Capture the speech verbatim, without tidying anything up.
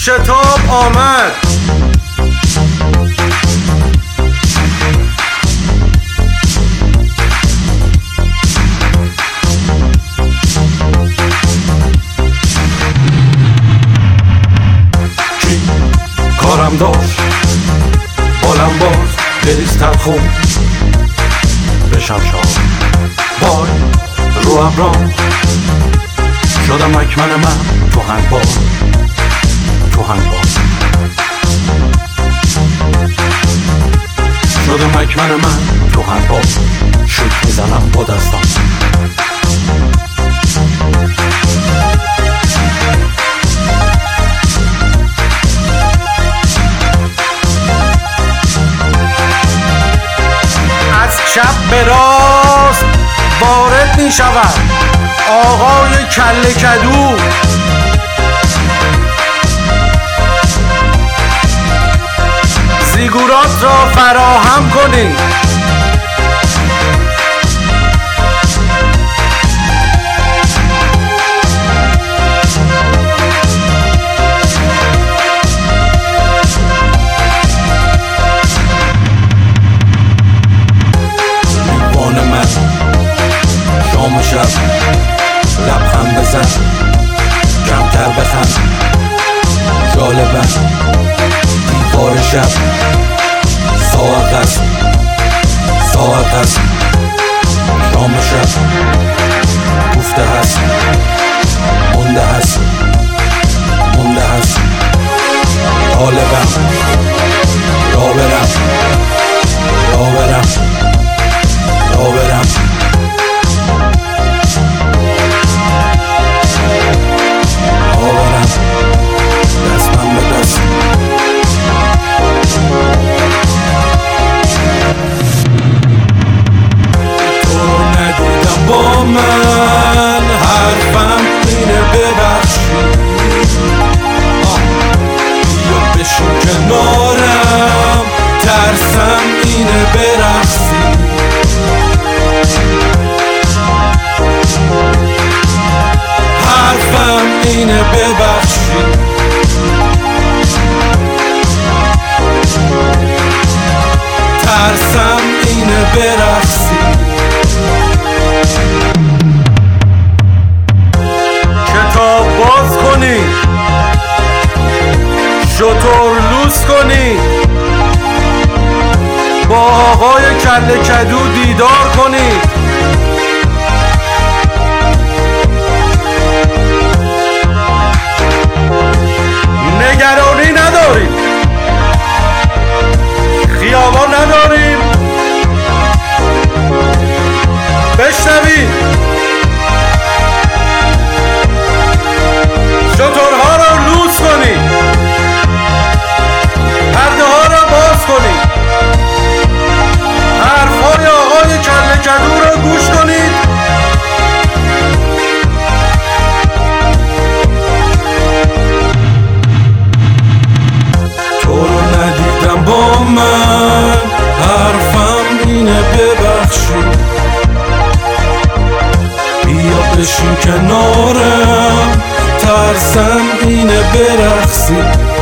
شتاب آمد. کی کارم داشت بالم باز دلیستر خون بشم شام بار رو ابرام شدم اکمن من تو هنبار تو هنبار شدم اکمن من تو هنبار شوت میزنم با دستم از چپ به راست وارد می شود آقای کله کدو. زیگورات را فراهم کنید. لیوان من شام و شب لبخند بزن کمتر بخند جالبم دیوار شب ساعت است ساعت است شام و شب گفته هست مونده هست مونده هست طالبم را برم را برم را برم دستم به دست تو رو ندیدم با من حرفم اینه ببخشی بیا بشین کنارم ترسم اینه برقصی حرفم اینه ببخشی ترسم اینه برقصی کتاب باز کنید. شتر لوس کنید. با آقای کله کدو دیدار کنید. نگرانی نداریم. خیابان نداریم. بشنوید شترها را لوس کنید. پرده ها را باز کنید. حرفهای آقای کله کدو را گوش کنید. تو رو ندیدم با من حرفم اینه ببخشی بیا بشین کنارم ترسم اینه برقصی